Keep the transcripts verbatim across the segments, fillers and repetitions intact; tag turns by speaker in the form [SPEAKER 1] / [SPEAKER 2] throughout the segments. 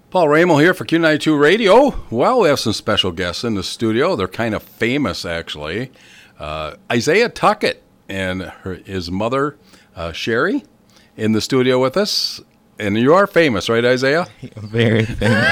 [SPEAKER 1] Paul Ramel here for Q ninety-two Radio. Well, we have some special guests in the studio. They're kind of famous, actually. Uh, Isaiah Tuckett and her, his mother, uh, Sherry, in the studio with us. And you are famous, right, Isaiah?
[SPEAKER 2] Very famous.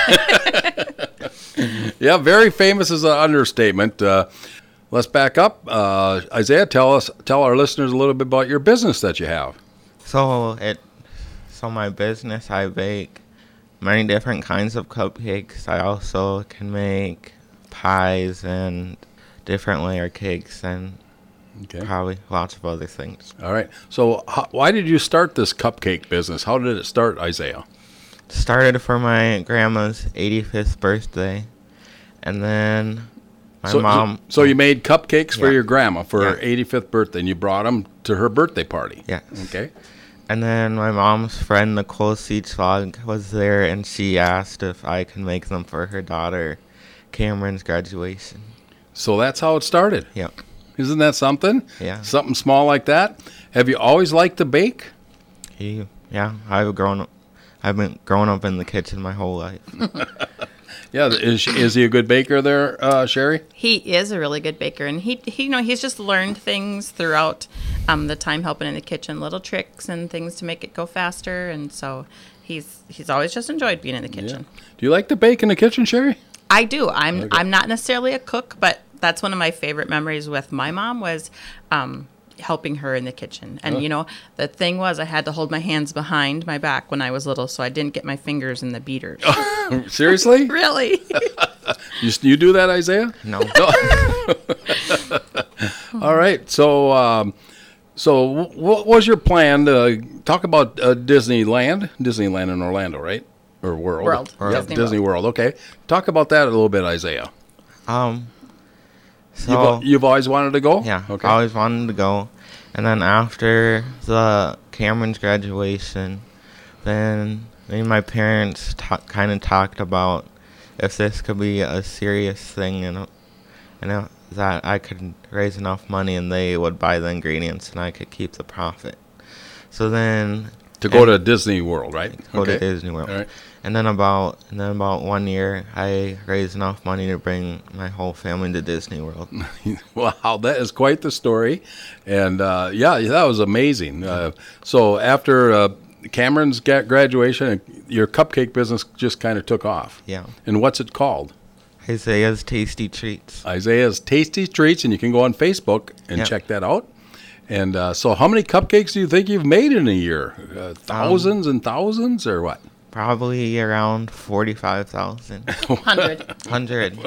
[SPEAKER 1] Yeah, very famous is an understatement. Uh, let's back up. Uh, Isaiah, tell us, tell our listeners a little bit about your business that you have.
[SPEAKER 2] So it, so my business, I bake many different kinds of cupcakes. I also can make pies and different layer cakes and
[SPEAKER 1] Okay.
[SPEAKER 2] probably lots of other things.
[SPEAKER 1] All right. So how, why did you start this cupcake business? How did it start, Isaiah?
[SPEAKER 2] Started for my grandma's eighty-fifth birthday, and then my
[SPEAKER 1] so,
[SPEAKER 2] mom.
[SPEAKER 1] So you made cupcakes for
[SPEAKER 2] Yeah.
[SPEAKER 1] your grandma for
[SPEAKER 2] Yeah.
[SPEAKER 1] her eighty-fifth birthday, and you brought them to her birthday party.
[SPEAKER 2] Yes.
[SPEAKER 1] Okay.
[SPEAKER 2] And then my mom's friend Nicole Seachvog was there, and she asked if I could make them for her daughter Cameron's graduation.
[SPEAKER 1] So that's how it started.
[SPEAKER 2] Yep.
[SPEAKER 1] Isn't that something?
[SPEAKER 2] Yeah.
[SPEAKER 1] Something small like that. Have you always liked to bake?
[SPEAKER 2] He, yeah, I've grown up. I've been growing up in the kitchen my whole life.
[SPEAKER 1] Yeah. Is is he a good baker there, uh, Sherry?
[SPEAKER 3] He is a really good baker, and he, he you know, he's just learned things throughout um, the time helping in the kitchen, little tricks and things to make it go faster, and so he's he's always just enjoyed being in the kitchen.
[SPEAKER 1] Yeah. Do you like to bake in the kitchen, Sherry?
[SPEAKER 3] I do. I'm
[SPEAKER 1] Okay.
[SPEAKER 3] I'm not necessarily a cook, but that's one of my favorite memories with my mom was um, helping her in the kitchen. And,
[SPEAKER 1] Oh.
[SPEAKER 3] you know, the thing was I had to hold my hands behind my back when I was little so I didn't get my fingers in the beaters.
[SPEAKER 1] Seriously?
[SPEAKER 3] Really?
[SPEAKER 1] You, you do that, Isaiah?
[SPEAKER 2] No.
[SPEAKER 1] All right. So, um, so what was your plan to talk about uh, Disneyland? Disneyland in Orlando, right? Or World?
[SPEAKER 3] World.
[SPEAKER 1] Yeah,
[SPEAKER 3] Disney
[SPEAKER 1] Disney World. Okay. Talk about that a little bit, Isaiah.
[SPEAKER 2] Um. So
[SPEAKER 1] You've, al- you've always wanted to go?
[SPEAKER 2] yeah,
[SPEAKER 1] Okay.
[SPEAKER 2] I always wanted to go, and then after the Cameron's graduation, then me and my parents ta- kind of talked about if this could be a serious thing, and uh, and uh, that I could raise enough money and they would buy the ingredients and I could keep the profit. So then
[SPEAKER 1] To go
[SPEAKER 2] and
[SPEAKER 1] to Disney World, right?
[SPEAKER 2] go
[SPEAKER 1] Okay.
[SPEAKER 2] to Disney World.
[SPEAKER 1] All right.
[SPEAKER 2] And then about and then about one year, I raised enough money to bring my whole family to Disney World.
[SPEAKER 1] Wow, that is quite the story. And, uh, yeah, that was amazing. Uh, so after uh, Cameron's ga- graduation, your cupcake business just kind of took off.
[SPEAKER 2] Yeah.
[SPEAKER 1] And what's it called?
[SPEAKER 2] Isaiah's Tasty Treats.
[SPEAKER 1] Isaiah's Tasty Treats, and you can go on Facebook and
[SPEAKER 2] Yeah.
[SPEAKER 1] check that out. And uh, so how many cupcakes do you think you've made in a year? Uh, thousands and thousands, or what?
[SPEAKER 2] Probably around forty-five thousand.
[SPEAKER 3] one hundred.
[SPEAKER 2] one hundred.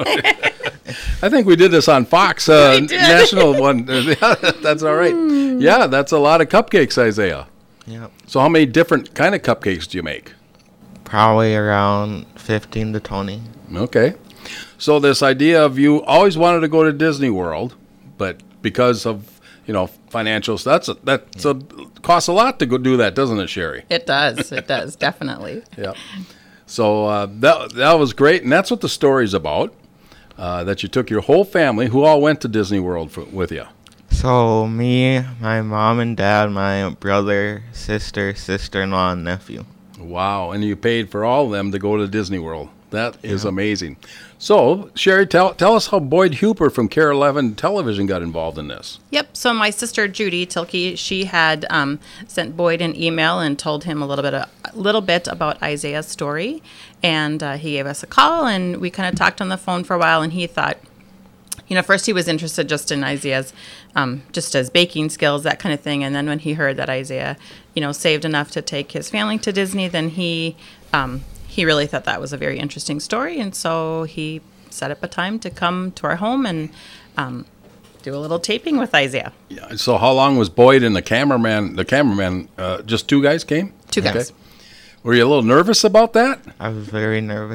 [SPEAKER 1] I think we did this on Fox, uh,
[SPEAKER 3] We did.
[SPEAKER 1] national one. That's all right. Yeah, that's a lot of cupcakes, Isaiah.
[SPEAKER 2] Yep.
[SPEAKER 1] So how many different kind of cupcakes do you make?
[SPEAKER 2] Probably around fifteen to twenty.
[SPEAKER 1] Okay. So this idea of you always wanted to go to Disney World, but because of, you know, financials, that's a, that's a, costs a lot to go do that, doesn't it, Sherry?
[SPEAKER 3] It does. It does, definitely.
[SPEAKER 1] Yeah. So uh, that that was great, and that's what the story's about. Uh, that you took your whole family, who all went to Disney World for, with you.
[SPEAKER 2] So me, my mom and dad, my brother, sister, sister-in-law, and nephew.
[SPEAKER 1] Wow, and you paid for all of them to go to Disney World. That is
[SPEAKER 2] Yeah.
[SPEAKER 1] amazing. So, Sherry, tell tell us how Boyd Huper from Care eleven Television got involved in this.
[SPEAKER 3] Yep. So my sister Judy Tilke, she had um, sent Boyd an email and told him a little bit, a little bit about Isaiah's story, and uh, he gave us a call, and we kind of talked on the phone for a while, and he thought, you know, first he was interested just in Isaiah's, um, just his baking skills, that kind of thing, and then when he heard that Isaiah, you know, saved enough to take his family to Disney, then he. Um, He really thought that was a very interesting story, and so he set up a time to come to our home and um, do a little taping with Isaiah.
[SPEAKER 1] Yeah, so, how long was Boyd and the cameraman? The cameraman, uh, just two guys came.
[SPEAKER 3] Two guys.
[SPEAKER 1] Were you a little nervous about that?
[SPEAKER 2] I was very nervous.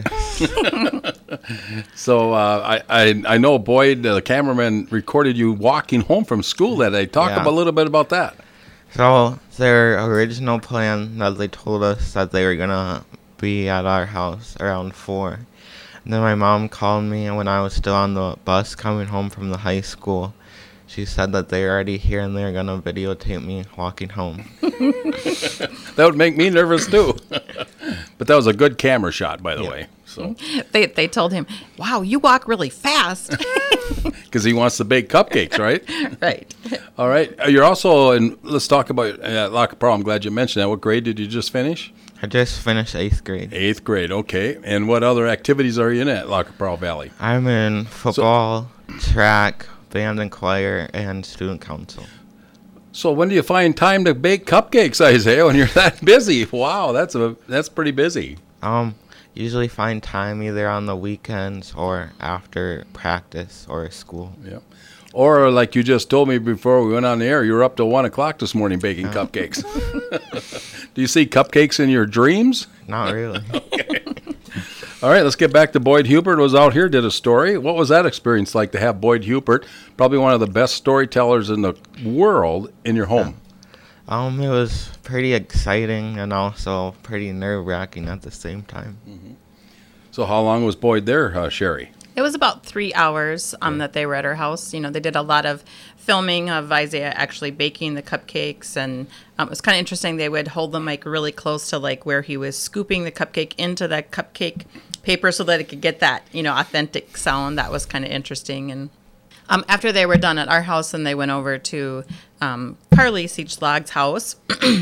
[SPEAKER 1] So uh, I, I I know Boyd, uh, the cameraman, recorded you walking home from school that day. Talk
[SPEAKER 2] Yeah.
[SPEAKER 1] about, a little bit about that.
[SPEAKER 2] So their original plan that they told us that they were gonna be at our house around four. And then my mom called me when I was still on the bus coming home from the high school. She said that they were already here and they were gonna videotape me walking home.
[SPEAKER 1] That would make me nervous too. But that was a good camera shot, by the
[SPEAKER 2] Yeah.
[SPEAKER 1] way. So
[SPEAKER 3] They they told him, "Wow, you walk really fast."
[SPEAKER 1] because he wants to bake cupcakes, right?
[SPEAKER 3] Right.
[SPEAKER 1] All right. Uh, You're also in. Let's talk about uh, Lock Pro. I'm glad you mentioned that. What grade did you just finish?
[SPEAKER 2] I just finished eighth grade.
[SPEAKER 1] Eighth grade. Okay. And what other activities are you in at Lock Pro Valley?
[SPEAKER 2] I'm in football, track, band and choir, and student council.
[SPEAKER 1] So when do you find time to bake cupcakes, Isaiah? When you're that busy? Wow, that's a that's pretty busy.
[SPEAKER 2] Um, usually find time either on the weekends or after practice or school.
[SPEAKER 1] Yeah. Or like you just told me before we went on the air, you were up till one o'clock this morning baking cupcakes. Do you see cupcakes in your dreams?
[SPEAKER 2] Not really.
[SPEAKER 1] All right, let's get back to Boyd Hubert was out here, did a story. What was that experience like to have Boyd Hubert, probably one of the best storytellers in the world, in your home?
[SPEAKER 2] Um, it was pretty exciting and also pretty nerve-wracking at the same time.
[SPEAKER 1] So how long was Boyd there, uh, Sherry?
[SPEAKER 3] It was about three hours um, that they were at our house. You know, they did a lot of filming of Isaiah actually baking the cupcakes, and um, it was kind of interesting. They would hold the mic really close to like where he was scooping the cupcake into that cupcake paper so that it could get that, you know, authentic sound. That was kind of interesting. And um, after they were done at our house, and they went over to um, Carly Seachlog's house.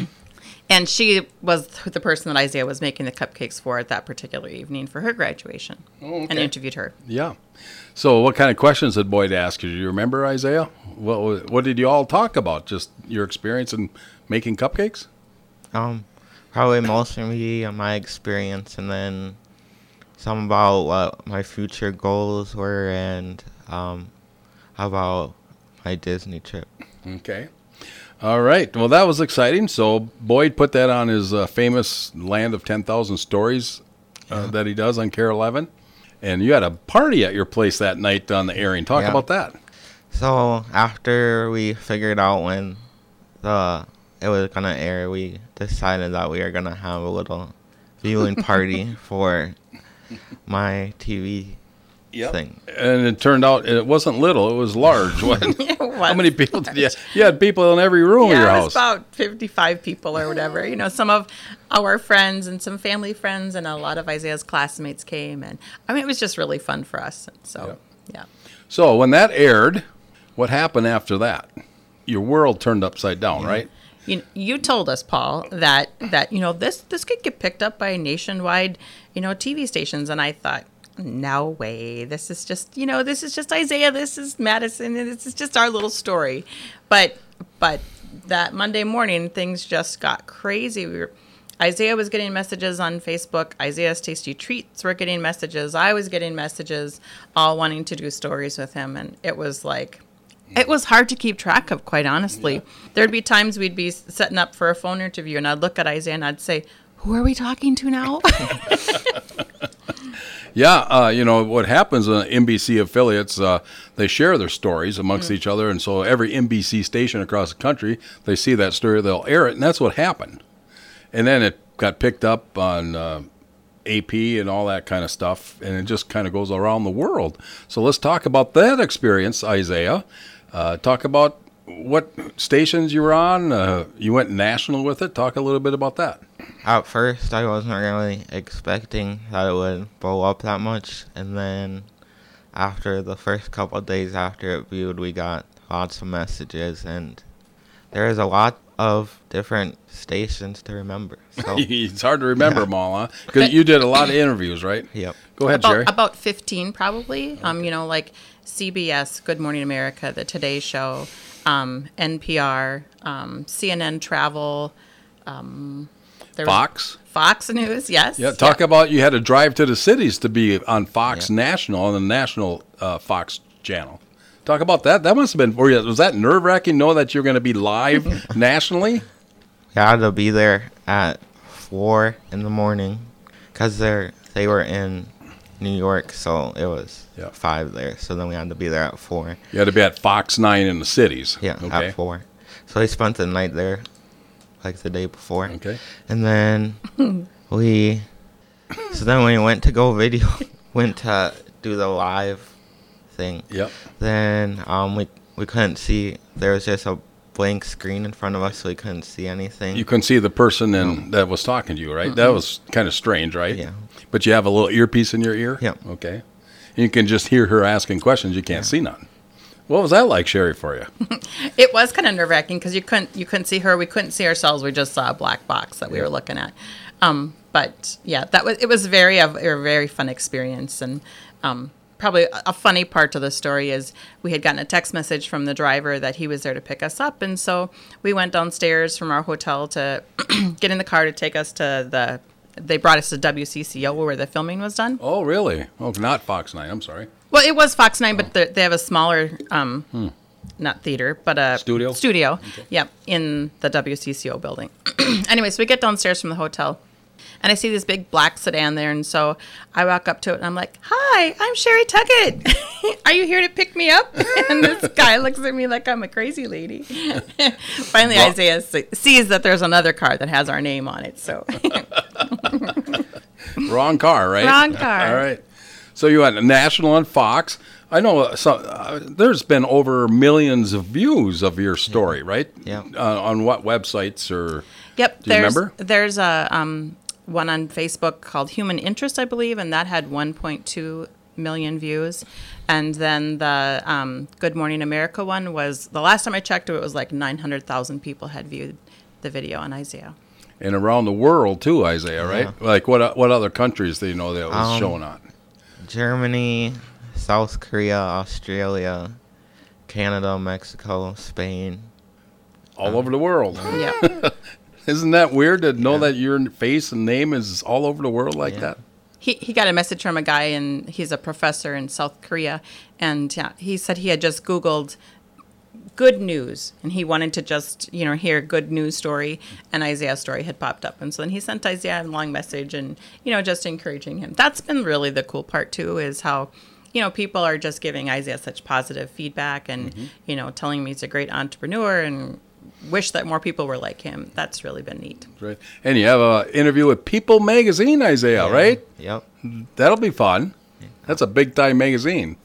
[SPEAKER 3] And she was the person that Isaiah was making the cupcakes for at that particular evening for her graduation,
[SPEAKER 1] Oh, okay.
[SPEAKER 3] and interviewed her.
[SPEAKER 1] Yeah. So what kind of questions did Boyd ask you? Do you remember, Isaiah? What wa- what did you all talk about? Just your experience in making cupcakes?
[SPEAKER 2] Um, probably mostly my experience, and then some about what my future goals were, and um, about my Disney trip.
[SPEAKER 1] Okay. All right. Well, that was exciting. So Boyd put that on his uh, famous Land of ten thousand Stories uh, that he does on Care eleven. And you had a party at your place that night on the airing. Talk
[SPEAKER 2] Yeah.
[SPEAKER 1] about that.
[SPEAKER 2] So after we figured out when the it was gonna air, we decided that we were gonna have a little viewing party for my T V thing.
[SPEAKER 1] And it turned out it wasn't little. It was large. What- How many people did you have? You had people in every room
[SPEAKER 3] Yeah,
[SPEAKER 1] of your
[SPEAKER 3] it
[SPEAKER 1] house.
[SPEAKER 3] was about fifty-five people or whatever. You know, some of our friends and some family friends, and a lot of Isaiah's classmates came. And I mean, it was just really fun for us. And so, yeah.
[SPEAKER 1] So when that aired, what happened after that? Your world turned upside down, right?
[SPEAKER 3] You, you told us, Paul, that, that, you know, this, this could get picked up by nationwide, you know, T V stations. And I thought, no way. This is just, you know, this is just Isaiah. This is Madison. And this is just our little story. But, but that Monday morning, things just got crazy. We were, Isaiah was getting messages on Facebook. Isaiah's Tasty Treats were getting messages. I was getting messages, all wanting to do stories with him. And it was like, it was hard to keep track of, quite honestly. Yeah. There'd be times we'd be setting up for a phone interview, and I'd look at Isaiah and I'd say, who are we talking to now?
[SPEAKER 1] Yeah, uh, you know, what happens in N B C affiliates, uh, they share their stories amongst mm-hmm. each other, and so every N B C station across the country, they see that story, they'll air it, and that's what happened. And then it got picked up on uh, A P and all that kind of stuff, and it just kind of goes around the world. So let's talk about that experience, Isaiah. Uh, talk about what stations you were on. Uh, you went national with it. Talk a little bit about that.
[SPEAKER 2] At first, I wasn't really expecting that it would blow up that much. And then after the first couple of days after it viewed, we got lots of messages. And there's a lot of different stations to remember. So
[SPEAKER 1] it's hard to remember yeah. them all, huh? Because you did a lot of interviews, right?
[SPEAKER 2] Yep.
[SPEAKER 1] Go ahead,
[SPEAKER 3] about,
[SPEAKER 1] Jerry.
[SPEAKER 3] About fifteen, probably. Okay. Um, you know, like C B S, Good Morning America, The Today Show, um, N P R, um, C N N Travel, um,
[SPEAKER 1] there Fox.
[SPEAKER 3] Fox News, yes.
[SPEAKER 1] Yeah, talk yeah. about you had to drive to the cities to be on Fox yeah. National, on the national uh, Fox channel. Talk about that. That must have been, was that nerve-wracking, knowing that you're going to be live nationally?
[SPEAKER 2] Yeah, I had to be there at four in the morning because they were in New York, so it was yeah. five there. So then we had to be there at four.
[SPEAKER 1] You had to be at Fox nine in the cities.
[SPEAKER 2] Yeah, okay. At four. So I spent the night there, like the day before.
[SPEAKER 1] Okay.
[SPEAKER 2] And then we, so then when we went to go video, went to do the live thing.
[SPEAKER 1] Yep.
[SPEAKER 2] Then um we we couldn't see. There was just a blank screen in front of us, so we couldn't see anything.
[SPEAKER 1] You couldn't see the person in, that was talking to you, right? Mm-hmm. That was kind of strange, right?
[SPEAKER 2] Yeah.
[SPEAKER 1] But you have a little earpiece in your ear?
[SPEAKER 2] Yeah.
[SPEAKER 1] Okay. And you can just hear her asking questions. You can't
[SPEAKER 2] yeah.
[SPEAKER 1] see none. What was that like, Sherry, for you?
[SPEAKER 3] It was kind of nerve-wracking because you couldn't you couldn't see her. We couldn't see ourselves. We just saw a black box that we were looking at. Um, but yeah, that was it was very a, a very fun experience, and um, probably a, a funny part of the story is we had gotten a text message from the driver that he was there to pick us up, and so we went downstairs from our hotel to get in the car to take us to the. They brought us to W C C O where the filming was done.
[SPEAKER 1] Oh, really? Oh, not Fox nine. I'm sorry.
[SPEAKER 3] Well, it was Fox nine, oh. but they have a smaller, um, hmm. not theater, but a
[SPEAKER 1] studio.
[SPEAKER 3] Studio, okay. Yep, in the W C C O building. Anyway, so we get downstairs from the hotel, and I see this big black sedan there, and so I walk up to it, and I'm like, "Hi, I'm Sherry Tuckett. Are you here to pick me up?" And this guy looks at me like I'm a crazy lady. Finally, well, Isaiah sees that there's another car that has our name on it, so.
[SPEAKER 1] Wrong car, right?
[SPEAKER 3] Wrong car.
[SPEAKER 1] All right. So you had National and Fox. I know so, uh, there's been over millions of views of your story,
[SPEAKER 2] yeah.
[SPEAKER 1] right?
[SPEAKER 2] Yeah.
[SPEAKER 1] Uh, on what websites or?
[SPEAKER 3] Yep.
[SPEAKER 1] Do you
[SPEAKER 3] there's,
[SPEAKER 1] remember?
[SPEAKER 3] There's a um, one on Facebook called Human Interest, I believe, and that had one point two million views. And then the um, Good Morning America one was, the last time I checked it, it was like nine hundred thousand people had viewed the video on Isaiah.
[SPEAKER 1] And around the world too, Isaiah, right? Yeah. Like what what other countries do you know that it was um, showing on?
[SPEAKER 2] Germany, South Korea, Australia, Canada, Mexico, Spain.
[SPEAKER 1] All
[SPEAKER 2] um,
[SPEAKER 1] over the world.
[SPEAKER 3] Yeah.
[SPEAKER 1] Isn't that weird to know
[SPEAKER 2] yeah.
[SPEAKER 1] that your face and name is all over the world like
[SPEAKER 2] yeah.
[SPEAKER 1] that?
[SPEAKER 3] He he got a message from a guy, and he's a professor in South Korea, and yeah, he said he had just Googled good news, and he wanted to just, you know, hear a good news story, and Isaiah's story had popped up. And so then he sent Isaiah a long message and, you know, just encouraging him. That's been really the cool part, too, is how, you know, people are just giving Isaiah such positive feedback and, mm-hmm. you know, telling me he's a great entrepreneur and wish that more people were like him. That's really been neat.
[SPEAKER 1] Right. And you have an interview with People magazine, Isaiah,
[SPEAKER 2] yeah.
[SPEAKER 1] right?
[SPEAKER 2] Yep.
[SPEAKER 1] That'll be fun. Yeah. That's a big-time magazine.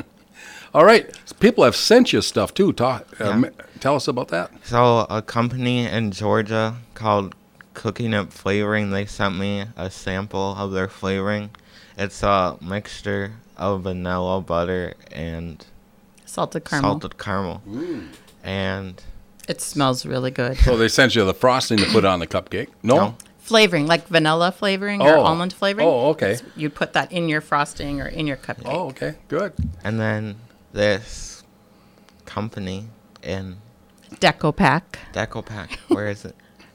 [SPEAKER 1] All right. People have sent you stuff, too. Talk, uh, yeah. Tell us about that.
[SPEAKER 2] So a company in Georgia called Cooking Up Flavoring, they sent me a sample of their flavoring. It's a mixture of vanilla, butter, and
[SPEAKER 3] salted caramel.
[SPEAKER 2] Salted caramel.
[SPEAKER 1] Mm.
[SPEAKER 2] And
[SPEAKER 3] it smells really good.
[SPEAKER 1] So they sent you the frosting to put on the cupcake? No?
[SPEAKER 2] No.
[SPEAKER 3] Flavoring, like vanilla flavoring
[SPEAKER 1] oh.
[SPEAKER 3] or almond flavoring.
[SPEAKER 1] Oh, okay.
[SPEAKER 3] You put that in your frosting or in your cupcake.
[SPEAKER 1] Oh, okay. Good.
[SPEAKER 2] And then this company in
[SPEAKER 3] Deco Pack.
[SPEAKER 2] Deco Pack. Where is it?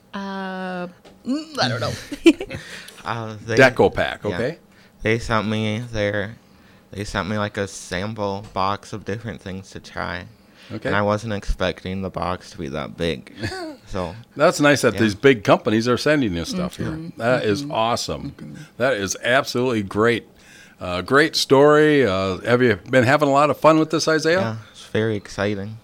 [SPEAKER 3] Uh, I don't know.
[SPEAKER 2] uh, they,
[SPEAKER 1] Deco Pack. Okay.
[SPEAKER 2] Yeah, they sent me their. They sent me like a sample box of different things to try.
[SPEAKER 1] Okay.
[SPEAKER 2] And I wasn't expecting the box to be that big. So
[SPEAKER 1] that's nice that
[SPEAKER 2] yeah.
[SPEAKER 1] these big companies are sending you stuff
[SPEAKER 3] mm-hmm.
[SPEAKER 1] here. That
[SPEAKER 3] mm-hmm.
[SPEAKER 1] is awesome. Mm-hmm. That is absolutely great. Uh, great story. Uh, have you been having a lot of fun with this, Isaiah?
[SPEAKER 2] Yeah, it's very exciting.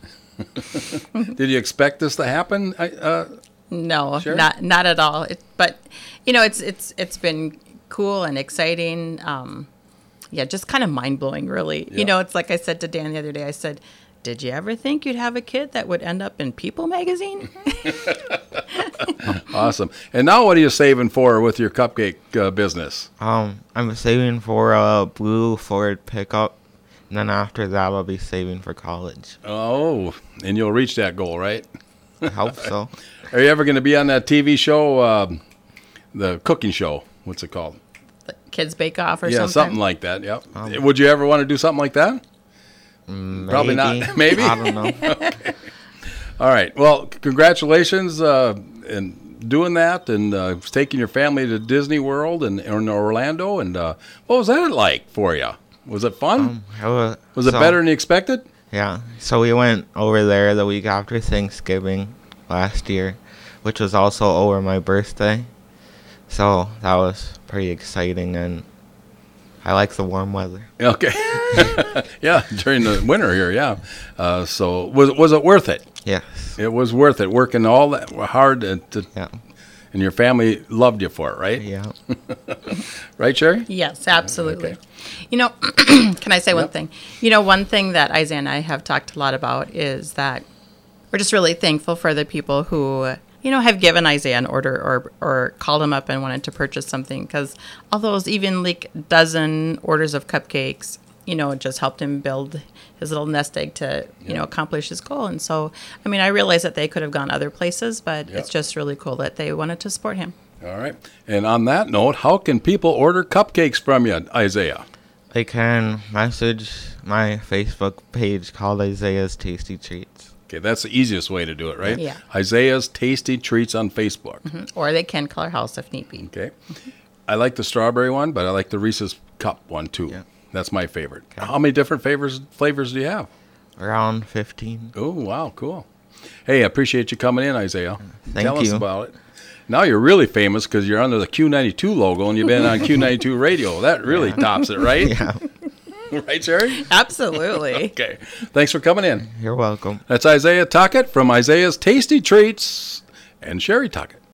[SPEAKER 1] Did you expect this to happen? Uh,
[SPEAKER 3] no,
[SPEAKER 1] sure?
[SPEAKER 3] not not at all. It, but you know, it's it's it's been cool and exciting. Um, yeah, just kind of mind blowing, really.
[SPEAKER 1] Yeah.
[SPEAKER 3] You know, it's like I said to Dan the other day. I said, "Did you ever think you'd have a kid that would end up in People magazine?"
[SPEAKER 1] Awesome. And now, what are you saving for with your cupcake uh, business?
[SPEAKER 2] Um, I'm saving for a blue Ford pickup, and then after that, I'll be saving for college.
[SPEAKER 1] Oh, and you'll reach that goal, right?
[SPEAKER 2] I hope so.
[SPEAKER 1] Are you ever going to be on that T V show, uh, the cooking show? What's it called?
[SPEAKER 3] The Kids Bake Off or
[SPEAKER 1] yeah,
[SPEAKER 3] something?
[SPEAKER 1] something like that. Yep.
[SPEAKER 2] Um,
[SPEAKER 1] Would you ever want to do something like that?
[SPEAKER 2] Maybe.
[SPEAKER 1] Probably not. Maybe?
[SPEAKER 2] I don't know.
[SPEAKER 1] Okay. All right. Well, congratulations uh, in doing that and uh, taking your family to Disney World and in Orlando. And uh, what was that like for you? Was it fun?
[SPEAKER 2] Um, it was
[SPEAKER 1] was it
[SPEAKER 2] so,
[SPEAKER 1] better than you expected?
[SPEAKER 2] Yeah. So we went over there the week after Thanksgiving last year, which was also over my birthday. So that was pretty exciting, and I like the warm weather.
[SPEAKER 1] Okay. Yeah, during the winter here, yeah. Uh, so was was it worth it?
[SPEAKER 2] Yes.
[SPEAKER 1] It was worth it, working all that hard to, to
[SPEAKER 2] Yeah.
[SPEAKER 1] and your family loved you for it, right?
[SPEAKER 2] Yeah.
[SPEAKER 1] Right, Sherry?
[SPEAKER 3] Yes, absolutely.
[SPEAKER 1] Okay.
[SPEAKER 3] You know, can I say
[SPEAKER 1] Yep.
[SPEAKER 3] one thing? You know, one thing that Isaiah and I have talked a lot about is that we're just really thankful for the people who, you know, have given Isaiah an order or or called him up and wanted to purchase something, because all those even like dozen orders of cupcakes, you know, just helped him build his little nest egg to, you
[SPEAKER 1] Yep.
[SPEAKER 3] know, accomplish his goal. And so, I mean, I realize that they could have gone other places, but
[SPEAKER 1] Yep.
[SPEAKER 3] it's just really cool that they wanted to support him.
[SPEAKER 1] All right. And on that note, how can people order cupcakes from you, Isaiah?
[SPEAKER 2] They can message my Facebook page called Isaiah's Tasty Treats.
[SPEAKER 1] Okay, that's the easiest way to do it, right?
[SPEAKER 3] Yeah.
[SPEAKER 1] Isaiah's Tasty Treats on Facebook.
[SPEAKER 3] Or they can color house if need be.
[SPEAKER 1] Okay. I like the strawberry one, but I like the Reese's Cup one too.
[SPEAKER 2] Yeah.
[SPEAKER 1] That's my favorite. How many different flavors flavors do you have?
[SPEAKER 2] Around fifteen.
[SPEAKER 1] Oh, wow, cool. Hey, I appreciate you coming in, Isaiah.
[SPEAKER 2] Thank
[SPEAKER 1] Tell us
[SPEAKER 2] you.
[SPEAKER 1] about it. Now you're really famous because you're under the Q ninety-two logo and you've been on Q ninety-two radio. That really tops it, right?
[SPEAKER 2] Yeah,
[SPEAKER 1] Right, Sherry?
[SPEAKER 3] Absolutely.
[SPEAKER 1] Okay. Thanks for coming in.
[SPEAKER 2] you're welcome.
[SPEAKER 1] That's Isaiah Tuckett from Isaiah's Tasty Treats and Sherry Tuckett.